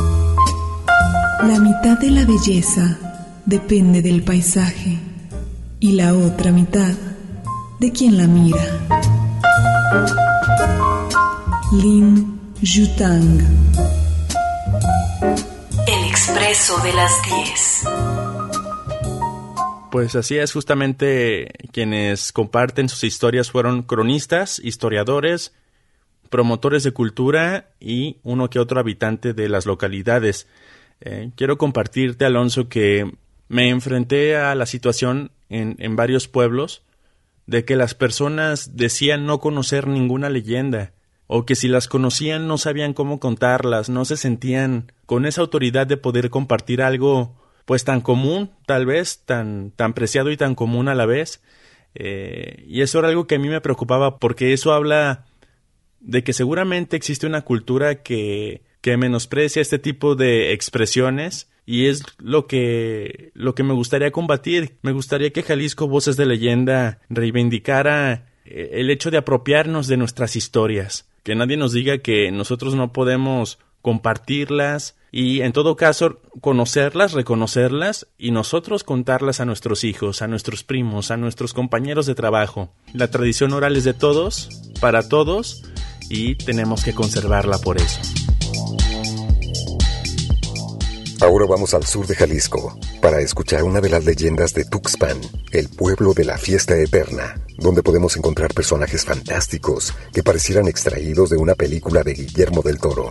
La mitad de la belleza depende del paisaje y la otra mitad de quien la mira. Lin Yutang. El expreso de las diez. Pues así es, justamente quienes comparten sus historias fueron cronistas, historiadores, promotores de cultura y uno que otro habitante de las localidades. Eh, quiero compartirte, Alonso, que me enfrenté a la situación en, en varios pueblos de que las personas decían no conocer ninguna leyenda, o que si las conocían no sabían cómo contarlas, no se sentían con esa autoridad de poder compartir algo pues tan común, tal vez, tan, tan preciado y tan común a la vez. Eh, y eso era algo que a mí me preocupaba, porque eso habla de que seguramente existe una cultura que, que menosprecia este tipo de expresiones, y es lo que, lo que me gustaría combatir. Me gustaría que Jalisco Voces de Leyenda reivindicara el hecho de apropiarnos de nuestras historias, que nadie nos diga que nosotros no podemos compartirlas y, en todo caso, conocerlas, reconocerlas y nosotros contarlas a nuestros hijos, a nuestros primos, a nuestros compañeros de trabajo. La tradición oral es de todos, para todos, y tenemos que conservarla por eso. Ahora vamos al sur de Jalisco para escuchar una de las leyendas de Tuxpan, el pueblo de la fiesta eterna, donde podemos encontrar personajes fantásticos que parecieran extraídos de una película de Guillermo del Toro.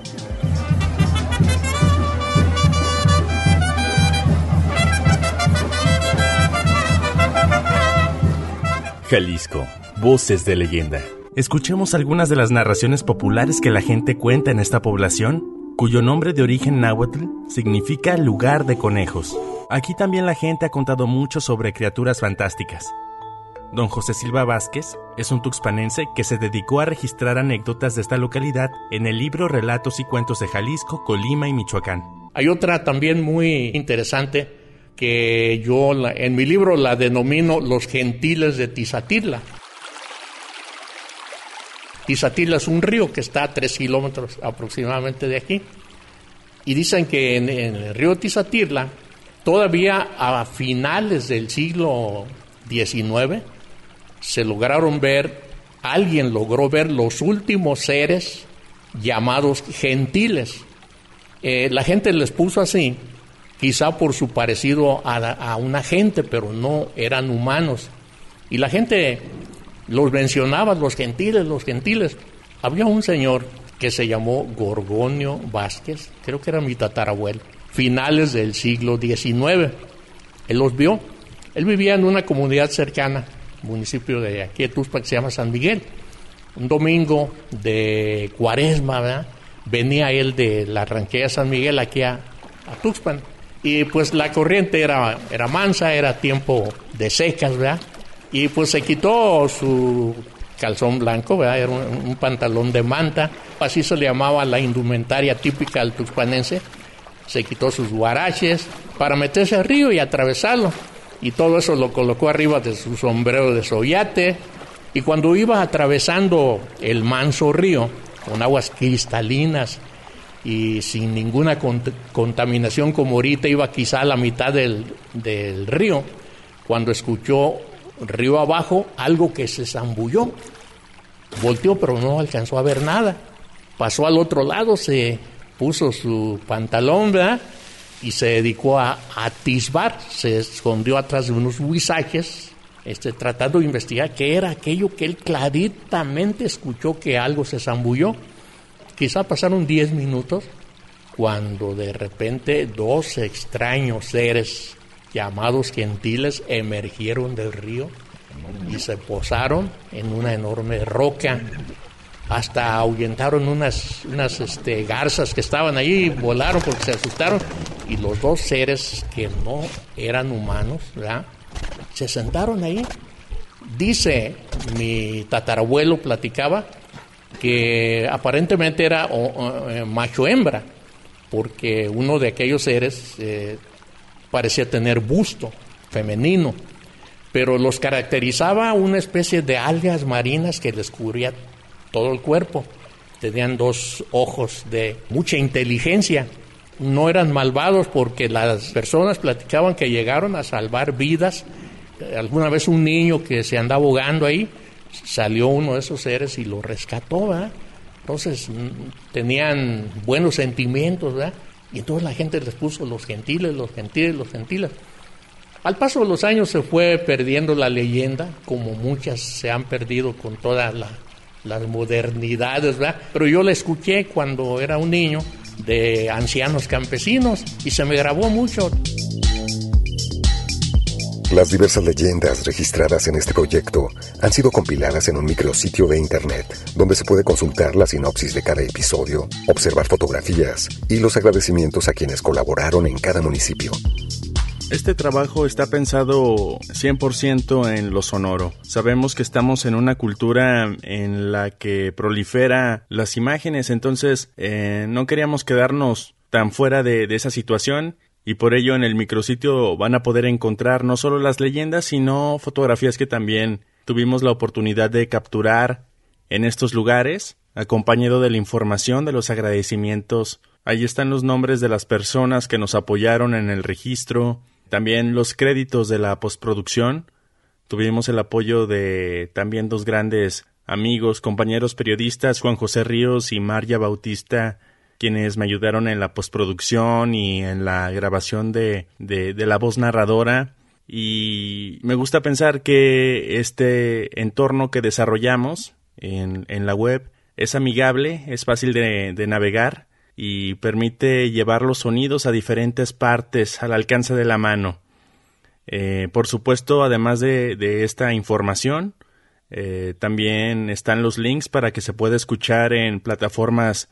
Jalisco, Voces de Leyenda. Escuchemos algunas de las narraciones populares que la gente cuenta en esta población, cuyo nombre de origen náhuatl significa lugar de conejos. Aquí también la gente ha contado mucho sobre criaturas fantásticas. Don José Silva Vázquez es un tuxpanense que se dedicó a registrar anécdotas de esta localidad en el libro Relatos y Cuentos de Jalisco, Colima y Michoacán. Hay otra también muy interesante que yo la, en mi libro la denomino Los Gentiles de Tizatitla. Tizatitla es un río que está a tres kilómetros aproximadamente de aquí. Y dicen que en, en el río Tizatitla, todavía a finales del siglo diecinueve, se lograron ver, alguien logró ver los últimos seres llamados gentiles. Eh, la gente les puso así, quizá por su parecido a, a una gente, pero no eran humanos. Y la gente los mencionaba, los gentiles, los gentiles. Había un señor que se llamó Gorgonio Vázquez, creo que era mi tatarabuelo, finales del siglo diecinueve. Él los vio. Él vivía en una comunidad cercana, municipio de aquí de Tuxpan, que se llama San Miguel. Un domingo de Cuaresma, ¿verdad?, venía él de la ranchería San Miguel aquí a, a Tuxpan. Y pues la corriente era, era mansa, era tiempo de secas, ¿verdad? Y pues se quitó su calzón blanco, ¿verdad? Era un, un pantalón de manta, así se le llamaba la indumentaria típica del tuxpanense. Se quitó sus guaraches para meterse al río y atravesarlo. Y todo eso lo colocó arriba de su sombrero de soyate. Y cuando iba atravesando el manso río, con aguas cristalinas y sin ninguna cont- contaminación como ahorita, iba quizá a la mitad del, del río, cuando escuchó río abajo algo que se zambulló. Volteó, pero no alcanzó a ver nada. Pasó al otro lado, se puso su pantalón, ¿verdad?, y se dedicó a, a atisbar. Se escondió atrás de unos huizaches, este, tratando de investigar qué era aquello que él claritamente escuchó que algo se zambulló. Quizá pasaron diez minutos cuando de repente dos extraños seres llamados gentiles emergieron del río y se posaron en una enorme roca. Hasta ahuyentaron unas, unas este, garzas que estaban ahí, volaron porque se asustaron. Y los dos seres que no eran humanos, ¿verdad?, se sentaron ahí. Dice, mi tatarabuelo platicaba que aparentemente era o, o, macho hembra, porque uno de aquellos seres eh, parecía tener busto femenino, pero los caracterizaba una especie de algas marinas que les cubría todo el cuerpo. Tenían dos ojos de mucha inteligencia. No eran malvados porque las personas platicaban que llegaron a salvar vidas alguna vez un niño que se andaba ahogando ahí, salió uno de esos seres y lo rescató, ¿verdad? Entonces tenían buenos sentimientos, ¿verdad? Y entonces la gente les puso los gentiles, los gentiles, los gentiles. Al paso de los años se fue perdiendo la leyenda, como muchas se han perdido con todas la, las modernidades, ¿verdad? Pero yo la escuché cuando era un niño de ancianos campesinos y se me grabó mucho. Las diversas leyendas registradas en este proyecto han sido compiladas en un micrositio de internet, donde se puede consultar la sinopsis de cada episodio, observar fotografías y los agradecimientos a quienes colaboraron en cada municipio. Este trabajo está pensado cien por ciento en lo sonoro. Sabemos que estamos en una cultura en la que prolifera las imágenes, entonces eh, no queríamos quedarnos tan fuera de, de esa situación. Y por ello en el micrositio van a poder encontrar no solo las leyendas, sino fotografías que también tuvimos la oportunidad de capturar en estos lugares, acompañado de la información de los agradecimientos. Ahí están los nombres de las personas que nos apoyaron en el registro, también los créditos de la postproducción. Tuvimos el apoyo de también dos grandes amigos, compañeros periodistas, Juan José Ríos y María Bautista, quienes me ayudaron en la postproducción y en la grabación de, de, de la voz narradora. Y me gusta pensar que este entorno que desarrollamos en, en la web es amigable, es fácil de, de navegar y permite llevar los sonidos a diferentes partes al alcance de la mano. Eh, por supuesto, además de, de esta información, eh, también están los links para que se pueda escuchar en plataformas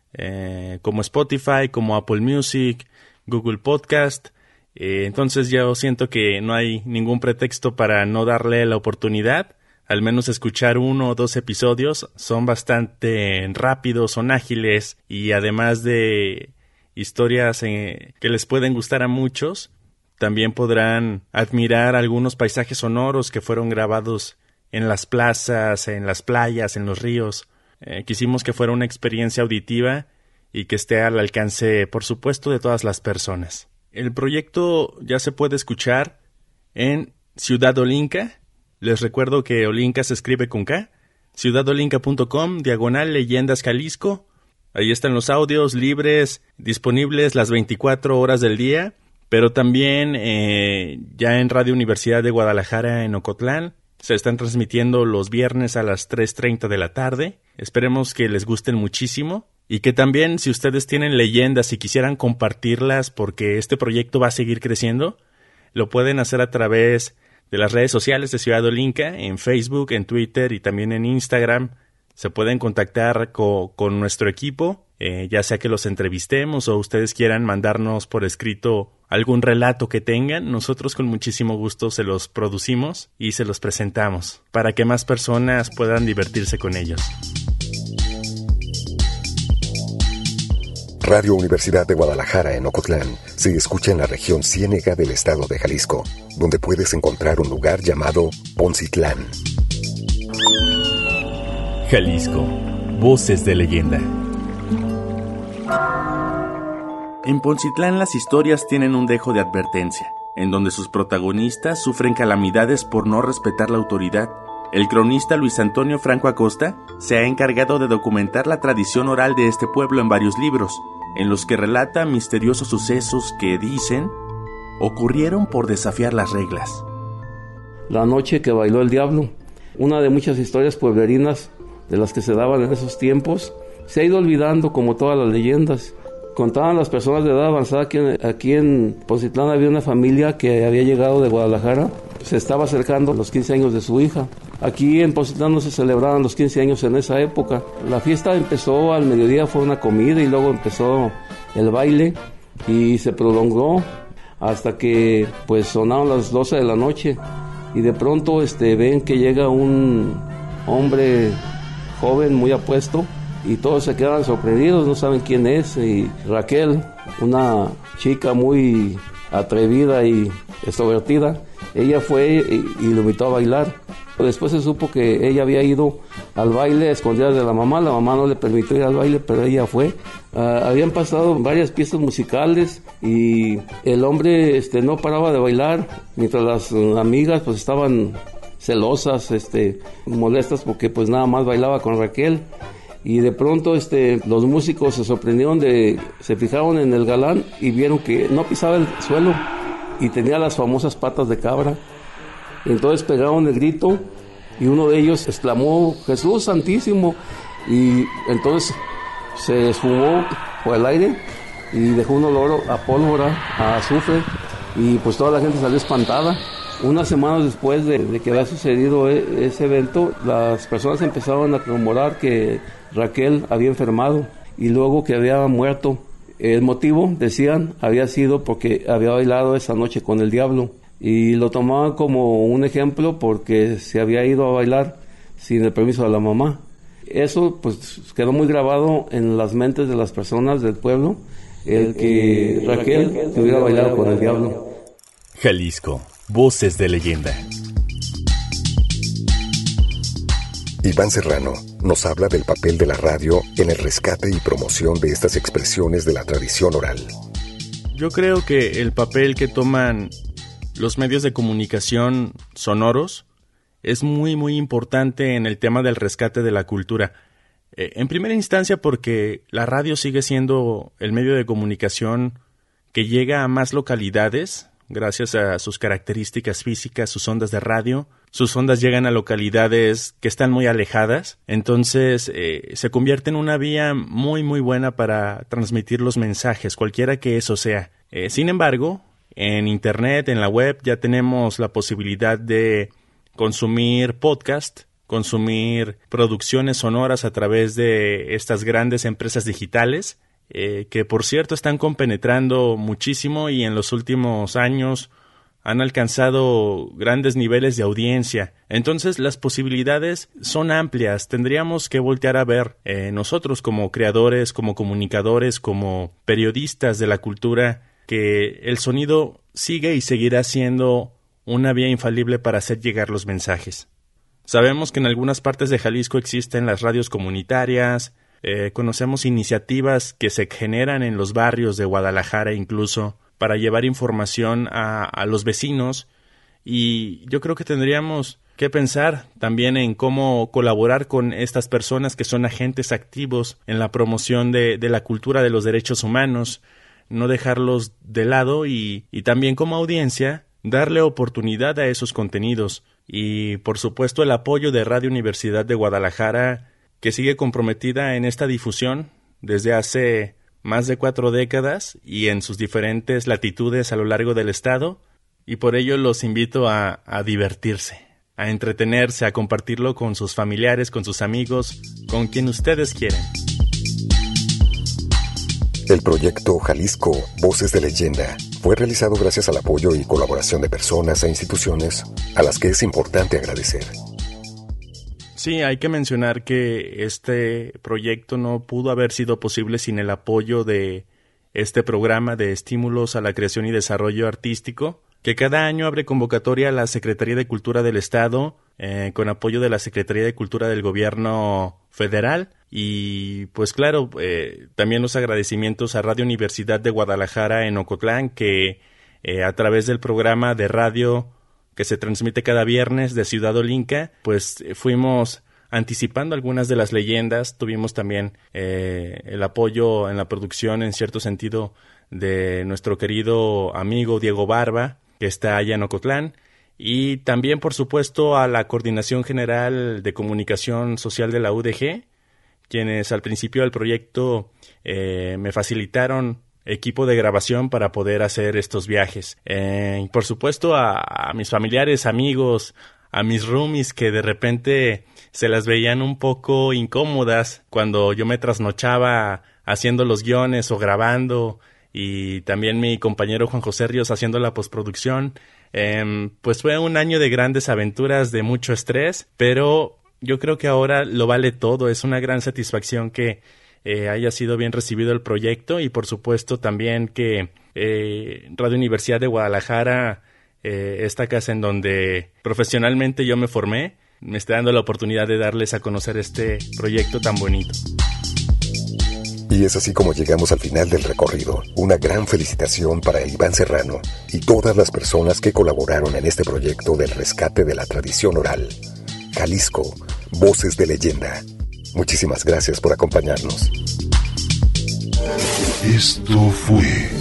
Eh, como Spotify, como Apple Music, Google Podcast. Eh, entonces yo siento que no hay ningún pretexto para no darle la oportunidad, al menos escuchar uno o dos episodios. Son bastante rápidos, son ágiles y además de historias eh, que les pueden gustar a muchos, también podrán admirar algunos paisajes sonoros que fueron grabados en las plazas, en las playas, en los ríos. Eh, quisimos que fuera una experiencia auditiva y que esté al alcance, por supuesto, de todas las personas. El proyecto ya se puede escuchar en Ciudad Olinka. Les recuerdo que Olinka se escribe con K. ciudad olinka punto com, diagonal Leyendas Jalisco. Ahí están los audios libres, disponibles las veinticuatro horas del día, pero también eh, ya en Radio Universidad de Guadalajara en Ocotlán. Se están transmitiendo los viernes a las tres treinta de la tarde. Esperemos que les gusten muchísimo y que también, si ustedes tienen leyendas y quisieran compartirlas porque este proyecto va a seguir creciendo, lo pueden hacer a través de las redes sociales de Ciudad Olinka, en Facebook, en Twitter y también en Instagram. Se pueden contactar co- con nuestro equipo, eh, ya sea que los entrevistemos o ustedes quieran mandarnos por escrito algún relato que tengan. Nosotros con muchísimo gusto se los producimos y se los presentamos para que más personas puedan divertirse con ellos. Radio Universidad de Guadalajara en Ocotlán se escucha en la región Ciénega del estado de Jalisco, donde puedes encontrar un lugar llamado Poncitlán. Jalisco, voces de leyenda. En Poncitlán las historias tienen un dejo de advertencia, en donde sus protagonistas sufren calamidades por no respetar la autoridad. El cronista Luis Antonio Franco Acosta se ha encargado de documentar la tradición oral de este pueblo en varios libros, en los que relata misteriosos sucesos que, dicen, ocurrieron por desafiar las reglas. La noche que bailó el diablo, una de muchas historias pueblerinas de las que se daban en esos tiempos, se ha ido olvidando como todas las leyendas. Contaban las personas de edad avanzada que aquí en Poncitlán había una familia que había llegado de Guadalajara, se estaba acercando a los quince años de su hija. Aquí en Poncitlán no se celebraban los quince años en esa época. La fiesta empezó al mediodía, fue una comida y luego empezó el baile y se prolongó hasta que pues sonaron las doce de la noche y de pronto este, ven que llega un hombre joven muy apuesto y todos se quedan sorprendidos, no saben quién es. Y Raquel, una chica muy atrevida y extrovertida, ella fue y, y lo invitó a bailar. Después se supo que ella había ido al baile a escondidas de la mamá. La mamá no le permitió ir al baile, pero ella fue. Uh, habían pasado varias piezas musicales y el hombre este, no paraba de bailar, mientras las uh, amigas pues estaban celosas, este, molestas porque pues nada más bailaba con Raquel. Y de pronto este, los músicos se sorprendieron, de, se fijaron en el galán y vieron que no pisaba el suelo y tenía las famosas patas de cabra. Entonces pegaron el grito y uno de ellos exclamó: Jesús Santísimo, y entonces se esfumó por el aire y dejó un olor a pólvora, a azufre, y pues toda la gente salió espantada. Unas semanas después de, de que había sucedido e, ese evento, las personas empezaron a rumorar que Raquel había enfermado y luego que había muerto. El motivo, decían, había sido porque había bailado esa noche con el diablo, y lo tomaban como un ejemplo porque se había ido a bailar sin el permiso de la mamá. Eso pues quedó muy grabado en las mentes de las personas del pueblo, el que Raquel hubiera bailado con el diablo. Jalisco, voces de leyenda. Iván Serrano nos habla del papel de la radio en el rescate y promoción de estas expresiones de la tradición oral. Yo creo que el papel que toman los medios de comunicación sonoros es muy muy importante en el tema del rescate de la cultura. Eh, en primera instancia porque la radio sigue siendo el medio de comunicación que llega a más localidades gracias a sus características físicas, sus ondas de radio. Sus ondas llegan a localidades que están muy alejadas, entonces eh, se convierte en una vía muy muy buena para transmitir los mensajes, cualquiera que eso sea. Eh, sin embargo, en internet, en la web, ya tenemos la posibilidad de consumir podcast, consumir producciones sonoras a través de estas grandes empresas digitales, eh, que por cierto están compenetrando muchísimo y en los últimos años han alcanzado grandes niveles de audiencia. Entonces las posibilidades son amplias. Tendríamos que voltear a ver eh, nosotros como creadores, como comunicadores, como periodistas de la cultura, que el sonido sigue y seguirá siendo una vía infalible para hacer llegar los mensajes. Sabemos que en algunas partes de Jalisco existen las radios comunitarias, eh, conocemos iniciativas que se generan en los barrios de Guadalajara incluso, para llevar información a, a los vecinos, y yo creo que tendríamos que pensar también en cómo colaborar con estas personas que son agentes activos en la promoción de, de la cultura de los derechos humanos, no dejarlos de lado y, y también como audiencia darle oportunidad a esos contenidos y por supuesto el apoyo de Radio Universidad de Guadalajara, que sigue comprometida en esta difusión desde hace más de cuatro décadas y en sus diferentes latitudes a lo largo del estado, y por ello los invito a, a divertirse, a entretenerse, a compartirlo con sus familiares, con sus amigos, con quien ustedes quieren. El proyecto Jalisco, Voces de Leyenda, fue realizado gracias al apoyo y colaboración de personas e instituciones a las que es importante agradecer. Sí, hay que mencionar que este proyecto no pudo haber sido posible sin el apoyo de este programa de estímulos a la creación y desarrollo artístico, que cada año abre convocatoria a la Secretaría de Cultura del Estado, eh, con apoyo de la Secretaría de Cultura del Gobierno Federal, y pues claro, eh, también los agradecimientos a Radio Universidad de Guadalajara en Ocotlán, que eh, a través del programa de radio que se transmite cada viernes de Ciudad Olinca, pues fuimos anticipando algunas de las leyendas. Tuvimos también eh, el apoyo en la producción, en cierto sentido, de nuestro querido amigo Diego Barba, que está allá en Ocotlán, y también, por supuesto, a la Coordinación General de Comunicación Social de la U D G, quienes al principio del proyecto eh, me facilitaron equipo de grabación para poder hacer estos viajes. Eh, y por supuesto a, a mis familiares, amigos, a mis roomies que de repente se las veían un poco incómodas cuando yo me trasnochaba haciendo los guiones o grabando, y también mi compañero Juan José Ríos haciendo la postproducción. Eh, pues fue un año de grandes aventuras, de mucho estrés, pero yo creo que ahora lo vale todo. Es una gran satisfacción que Eh, haya sido bien recibido el proyecto, y por supuesto también que eh, Radio Universidad de Guadalajara, eh, esta casa en donde profesionalmente yo me formé, me esté dando la oportunidad de darles a conocer este proyecto tan bonito. Y es así como llegamos al final del recorrido. Una gran felicitación para Iván Serrano y todas las personas que colaboraron en este proyecto del rescate de la tradición oral. Jalisco, Voces de Leyenda. Muchísimas gracias por acompañarnos. Esto fue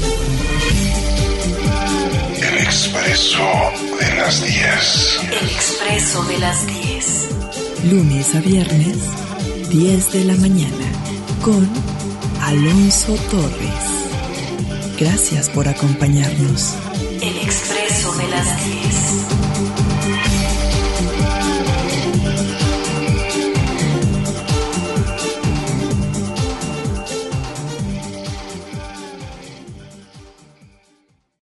El Expreso de las diez. El Expreso de las diez. Lunes a viernes, diez de la mañana, con Alonso Torres. Gracias por acompañarnos. El Expreso de las diez.